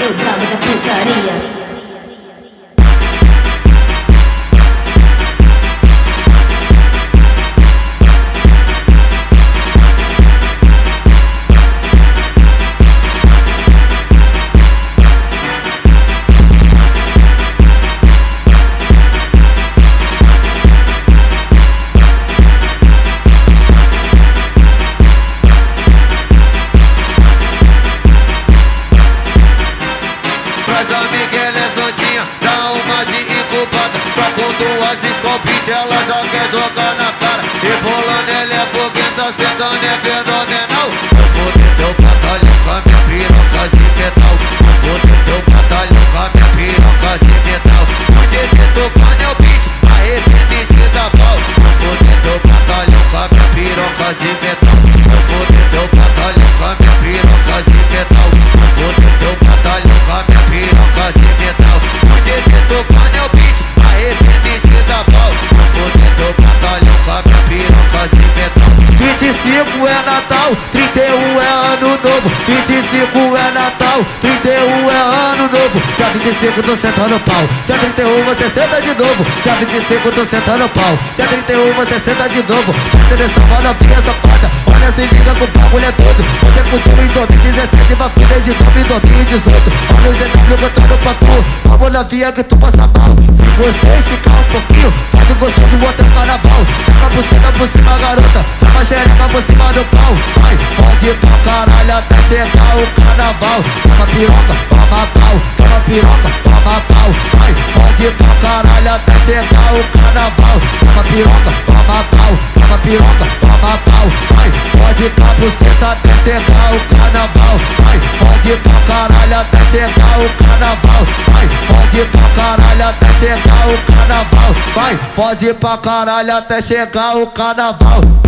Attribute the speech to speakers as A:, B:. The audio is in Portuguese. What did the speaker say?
A: o grau da putaria.
B: Mas a Miguel é soltinha, dá uma de incubada. Só com duas escopite ela já quer jogar na cara. Rebolando ela é fogueta, sentando é fenomenal. Eu vou ter teu batalhão com a minha piroca de metal. Eu vou ter teu batalhão com a minha piroca de metal. O GT tocando é o bicho, arrebenta e se dá pau. Eu vou ter teu batalhão com a minha piroca de metal. Eu vou ter teu batalhão com a minha piroca de metal. Eu vou ter teu batalhão com a minha piroca de metal. O GT tocando é o bicho, arrebenta e se dá pau. Eu vou ter teu batalhão com a minha piroca de metal. 25 é Natal, 31 é Ano Novo. 25 é Natal, 31 é Ano Novo. Dia 25 tô sentando pau. Dia 31 você senta de novo. Dia 25 tô sentando pau. Dia 31 você senta de novo. Presta atenção, vai novinha safada. Olha, se liga com o bagulho é todo. Você fudeu em 2017, vai fuder de novo em 2018. Olha o ZW contando pra tu. Vamos novinha que tu passa mal. Se você esticar um pouquinho, faz o gostoso até o carnaval. Taca a buceta por cima, garota. Tava xereca por cima do pau. Vai, pode ir pra caralho até chegar o carnaval. Toma piroca, toma pau. Toma piroca, toma pau. Vai, pode ir pra caralho até chegar o carnaval. Toma piroca, toma pau. Toma piroca, toma pau. Vai, pode ir pra buceta até chegar o carnaval. Vai, pode ir pra caralho até chegar o carnaval. Vai, pode ir pra caralho até chegar o carnaval. Vai, pode ir pra caralho até chegar o carnaval.